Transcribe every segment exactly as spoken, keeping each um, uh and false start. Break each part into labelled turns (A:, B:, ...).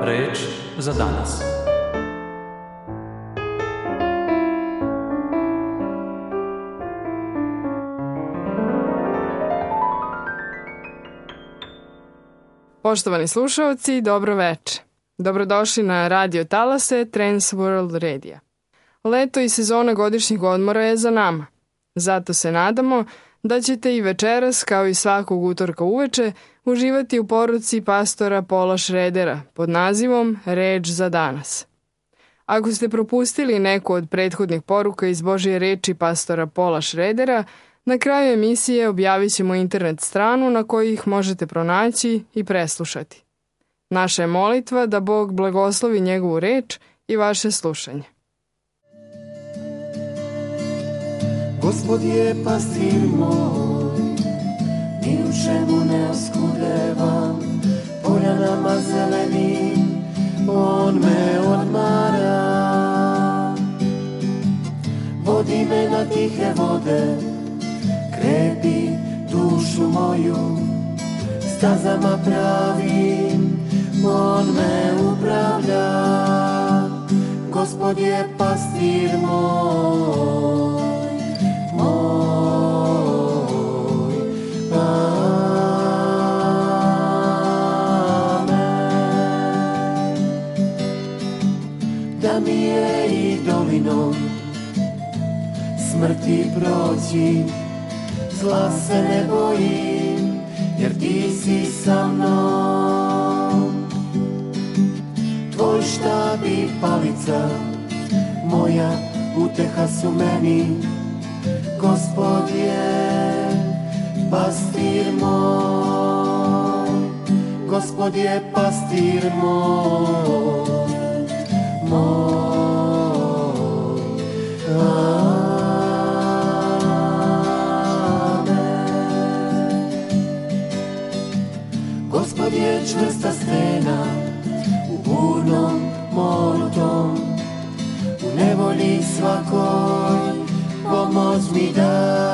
A: Reč za danas.
B: Poštovani slušaoci, dobro veče. Dobrodošli na radio talase Trans World Radio. Leto i sezona godišnjih odmora je za nama. Zato se nadamo da ćete i večeras, kao i svakog utorka uveče, uživati u poruci pastora Paula Schroedera pod nazivom Reč za danas. Ako ste propustili neku od prethodnih poruka iz Božje reči pastora Paula Schroedera, na kraju emisije objavit ćemo internet stranu na kojoj ih možete pronaći i preslušati. Naša je molitva da Bog blagoslovi njegovu reč i vaše slušanje.
C: Gospod je pastir moj, ni u čemu ne oskudevam, poljanama zelenim, on me odmara. Vodi me na tihe vode, krepi dušu moju, stazama pravim, on me upravlja. Gospod je pastir moj, moj, amen. Da mi je i dolinom smrti proći, zla se ne bojim, jer ti si sa mnom. Tvoj štab i palica, moja uteha su meni. Gospod je pastir moj, Gospod je pastir moj, moj, amen. Gospod je čvrsta stena u burnom moru tom, u nevolji svakoj pomoć mi da.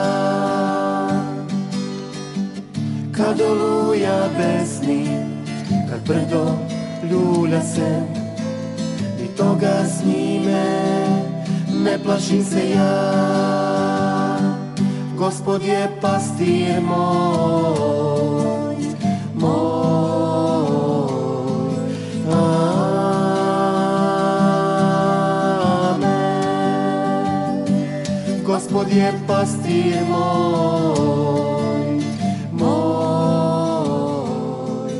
C: Kad oluja besni, kad brdo ljulja se, ni toga s njime ne plašim se ja. Gospod je pastir moj, moj, amen. Gospod je pastir moj, moj,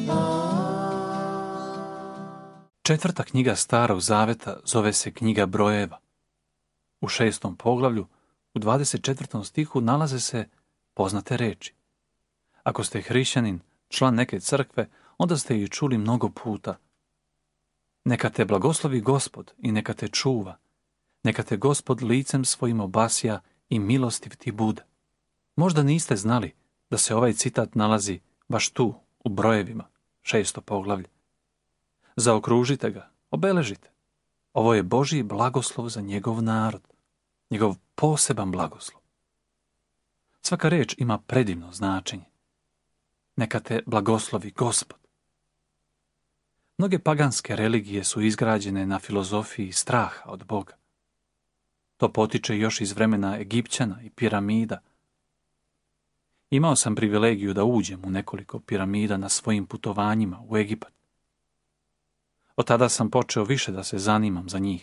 C: amen.
A: Četvrta knjiga Starog zaveta zove se Knjiga brojeva. U šestom poglavlju, u dvadeset četvrtom stihu nalaze se poznate reči. Ako ste hrišćanin, član neke crkve, onda ste ih čuli mnogo puta. Neka te blagoslovi Gospod i neka te čuva. Neka te Gospod licem svojim obasja i milostiv ti bude. Možda niste znali da se ovaj citat nalazi baš tu, u brojevima, šesto poglavlje. Zaokružite ga, obeležite. Ovo je Božji blagoslov za njegov narod, njegov poseban blagoslov. Svaka reč ima predivno značenje. Neka te blagoslovi Gospod. Mnoge paganske religije su izgrađene na filozofiji straha od Boga. To potiče još iz vremena Egipćana i piramida. Imao sam privilegiju da uđem u nekoliko piramida na svojim putovanjima u Egipat. Od tada sam počeo više da se zanimam za njih.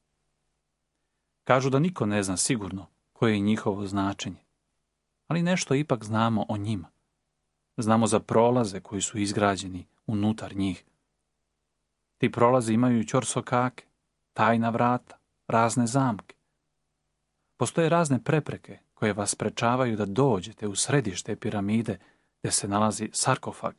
A: Kažu da niko ne zna sigurno koje je njihovo značenje, ali nešto ipak znamo o njima. Znamo za prolaze koji su izgrađeni unutar njih. Ti prolazi imaju ćorsokake, tajna vrata, razne zamke. Postoje razne prepreke koje vas sprečavaju da dođete u središte piramide gdje se nalazi sarkofag.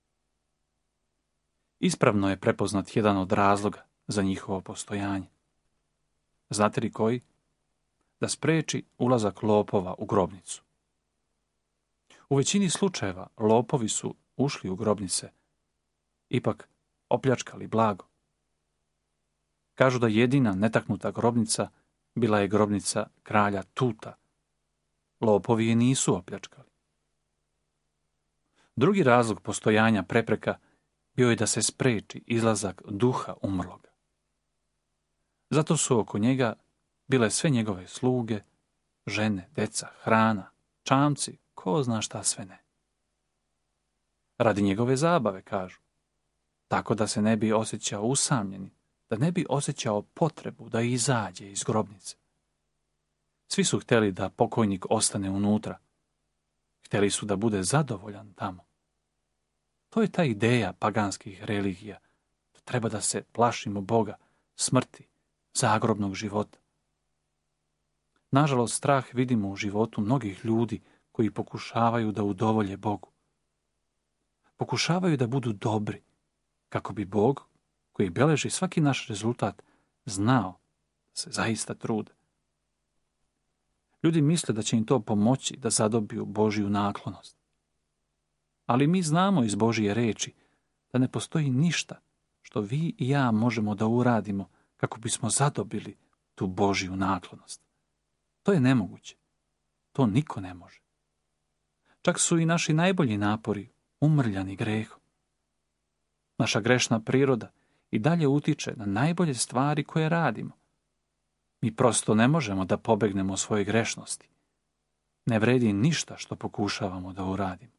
A: Ispravno je prepoznat jedan od razloga za njihovo postojanje. Znate li koji? Da spreči ulazak lopova u grobnicu. U većini slučajeva lopovi su ušli u grobnice, ipak opljačkali blago. Kažu da jedina netaknuta grobnica bila je grobnica kralja Tuta. Lopovi je nisu opljačkali. Drugi razlog postojanja prepreka bio je da se spreči izlazak duha umrloga. Zato su oko njega bile sve njegove sluge, žene, deca, hrana, čamci, ko zna šta sve ne. Radi njegove zabave, kažu, tako da se ne bi osjećao usamljeni, da ne bi osjećao potrebu da izađe iz grobnice. Svi su htjeli da pokojnik ostane unutra. Htjeli su da bude zadovoljan tamo. To je ta ideja paganskih religija, da treba da se plašimo Boga, smrti, zagrobnog života. Nažalost, strah vidimo u životu mnogih ljudi koji pokušavaju da udovolje Bogu. Pokušavaju da budu dobri, kako bi Bog, koji beleži svaki naš rezultat, znao da se zaista trude. Ljudi misle da će im to pomoći da zadobiju Božju naklonost. Ali mi znamo iz Božje reči da ne postoji ništa što vi i ja možemo da uradimo kako bismo zadobili tu Božju naklonost. To je nemoguće. To niko ne može. Čak su i naši najbolji napori umrljani grehom. Naša grešna priroda i dalje utiče na najbolje stvari koje radimo. Mi prosto ne možemo da pobegnemo svoje grešnosti. Ne vredi ništa što pokušavamo da uradimo.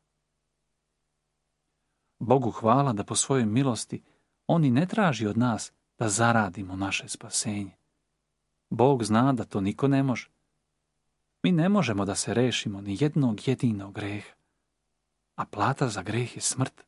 A: Bogu hvala da po svojoj milosti On i ne traži od nas da zaradimo naše spasenje. Bog zna da to niko ne može. Mi ne možemo da se rešimo ni jednog jedinog greha, a plata za greh je smrt.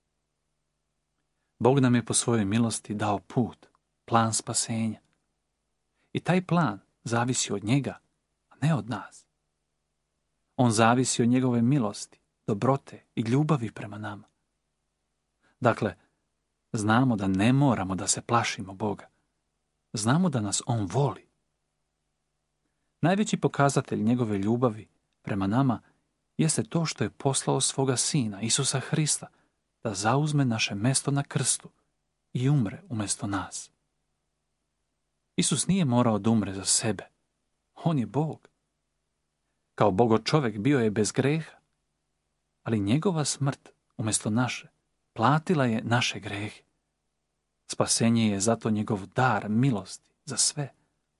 A: Bog nam je po svojoj milosti dao put, plan spasenja. I taj plan zavisi od njega, a ne od nas. On zavisi od njegove milosti, dobrote i ljubavi prema nama. Dakle, znamo da ne moramo da se plašimo Boga. Znamo da nas On voli. Najveći pokazatelj njegove ljubavi prema nama jeste to što je poslao svoga Sina, Isusa Hrista, da zauzme naše mesto na krstu i umre umjesto nas. Isus nije morao da umre za sebe. On je Bog. Kao Bogo čovjek bio je bez greha, ali njegova smrt umjesto naše platila je naše grehe. Spasenje je zato njegov dar milosti za sve.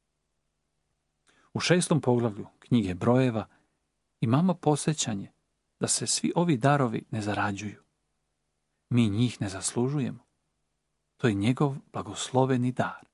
A: U šestom poglavlju knjige Brojeva imamo posjećanje da se svi ovi darovi ne zarađuju. Mi njih ne zaslužujemo. To je njegov blagosloveni dar.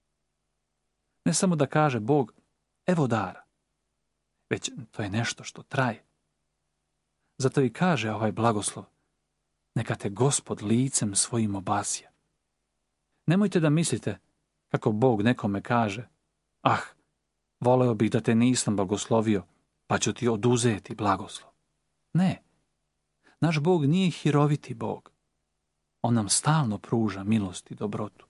A: Ne samo da kaže Bog, evo dara, već to je nešto što traje. Zato i kaže ovaj blagoslov, neka te Gospod licem svojim obasja. Nemojte da mislite kako Bog nekome kaže, ah, voleo bih da te nisam blagoslovio, pa ću ti oduzeti blagoslov. Ne, naš Bog nije hiroviti Bog. On nam stalno pruža milost i dobrotu.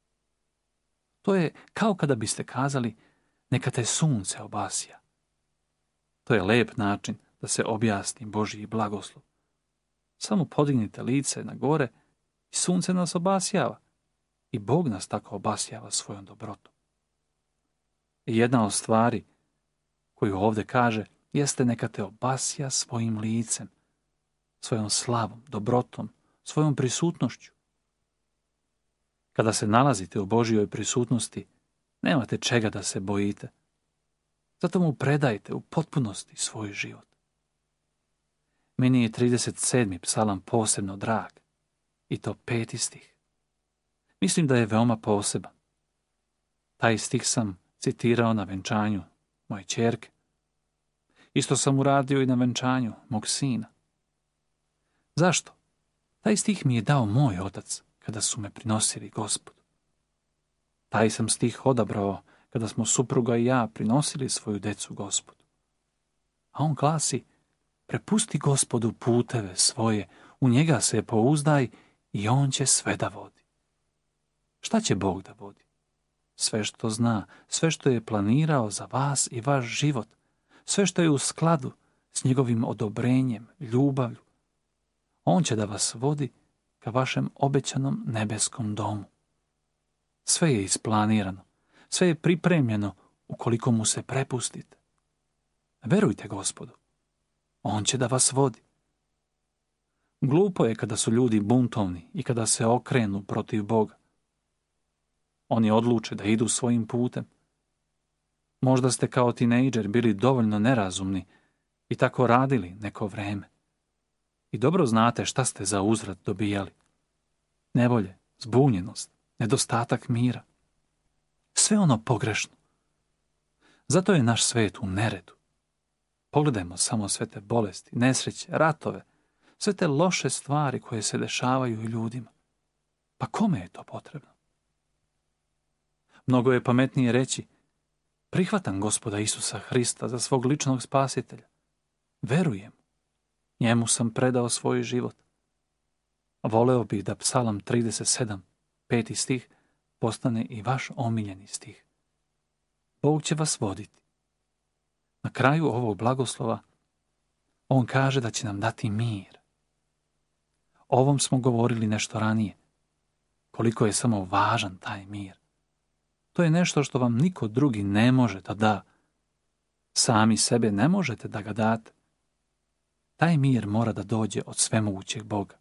A: To je kao kada biste kazali, neka te sunce obasja. To je lep način da se objasni Božji blagoslov. Samo podignite lice na gore i sunce nas obasjava. I Bog nas tako obasjava svojom dobrotom. I jedna od stvari koju ovdje kaže jeste neka te obasja svojim licem, svojom slavom, dobrotom, svojom prisutnošću. Kada se nalazite u Božjoj prisutnosti, nemate čega da se bojite. Zato mu predajte u potpunosti svoj život. Meni je trideset sedmi psalam posebno drag, i to peti stih. Mislim da je veoma poseban. Taj stih sam citirao na venčanju moje ćerke. Isto sam uradio i na venčanju mog sina. Zašto? Taj stih mi je dao moj otac kada su me prinosili Gospodu. Taj sam stih odabrao kada smo supruga i ja prinosili svoju decu Gospodu. A on glasi, prepusti Gospodu puteve svoje, u njega se pouzdaj i on će sve da vodi. Šta će Bog da vodi? Sve što zna, sve što je planirao za vas i vaš život, sve što je u skladu s njegovim odobrenjem, ljubavlju. On će da vas vodi ka vašem obećanom nebeskom domu. Sve je isplanirano, sve je pripremljeno ukoliko mu se prepustite. Verujte Gospodu, on će da vas vodi. Glupo je kada su ljudi buntovni i kada se okrenu protiv Boga. Oni odluče da idu svojim putem. Možda ste kao tinejdžer bili dovoljno nerazumni i tako radili neko vreme. I dobro znate šta ste za uzvrat dobijali. Nevolje, zbunjenost, nedostatak mira. Sve ono pogrešno. Zato je naš svet u neredu. Pogledajmo samo sve te bolesti, nesreće, ratove, sve te loše stvari koje se dešavaju ljudima. Pa kome je to potrebno? Mnogo je pametnije reći: prihvatam Gospoda Isusa Hrista za svog ličnog spasitelja. Verujem. Njemu sam predao svoj život. Voleo bih da Psalam trideset sedam, peti stih, postane i vaš omiljeni stih. Bog će vas voditi. Na kraju ovog blagoslova on kaže da će nam dati mir. O ovom smo govorili nešto ranije. Koliko je samo važan taj mir. To je nešto što vam niko drugi ne može da da. Sami sebe ne možete da ga date. Taj mir mora da dođe od svemogućeg Boga.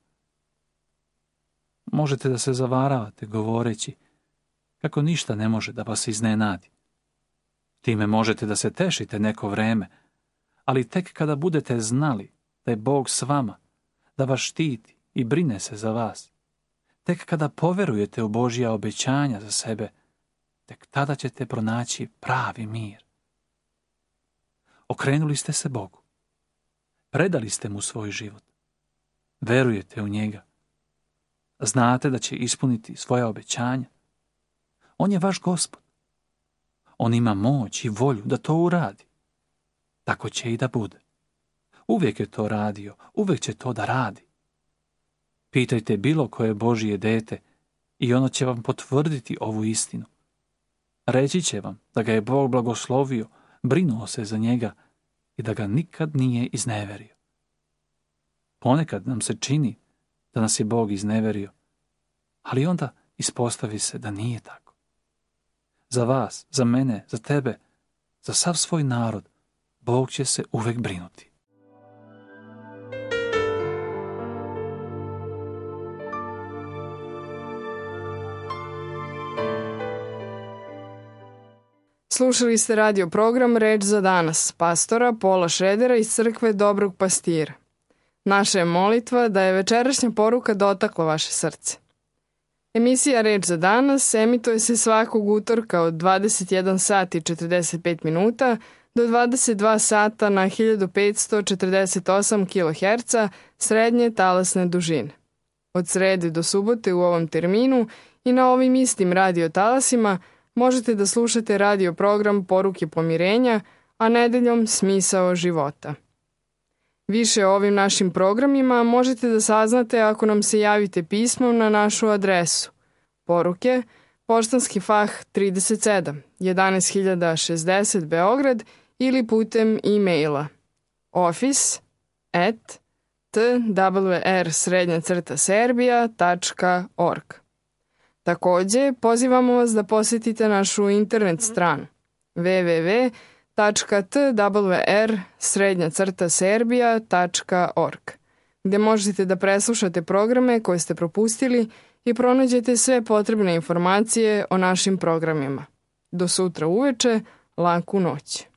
A: Možete da se zavaravate govoreći kako ništa ne može da vas iznenadi. Time možete da se tešite neko vreme, ali tek kada budete znali da je Bog s vama, da vas štiti i brine se za vas, tek kada poverujete u Božja obećanja za sebe, tek tada ćete pronaći pravi mir. Okrenuli ste se Bogu. Predali ste mu svoj život. Verujete u njega. Znate da će ispuniti svoja obećanja. On je vaš Gospod. On ima moć i volju da to uradi. Tako će i da bude. Uvijek je to radio, uvijek će to da radi. Pitajte bilo koje Božje dete i ono će vam potvrditi ovu istinu. Reći će vam da ga je Bog blagoslovio, brinuo se za njega i da ga nikad nije izneverio. Ponekad nam se čini da nas je Bog izneverio, ali onda ispostavi se da nije tako. Za vas, za mene, za tebe, za sav svoj narod, Bog će se uvek brinuti.
B: Slušali ste radio program Reč za danas, pastora Paula Schroedera iz crkve Dobrog pastira. Naša je molitva da je večerašnja poruka dotakla vaše srce. Emisija Reč za danas emituje se svakog utorka od dvadeset jedan sat i četrdeset pet minuta do dvadeset dva sata na hiljadu petsto četrdeset osam kiloherca srednje talasne dužine. Od srede do subote u ovom terminu i na ovim istim radio talasima možete da slušate radio program Poruke pomirenja, a nedeljom Smisao života. Više o ovim našim programima možete da saznate ako nam se javite pismom na našu adresu. Poruke, Poštanski fah trideset sedam, jedanaest hiljada šezdeset Beograd ili putem e-maila office at twr srednja crta serbia tačka org. Takođe, pozivamo vas da posetite našu internet stranu w w w tačka twr srednja crta serbia tačka org, gde možete da preslušate programe koje ste propustili i pronađete sve potrebne informacije o našim programima. Do sutra uveče, laku noć.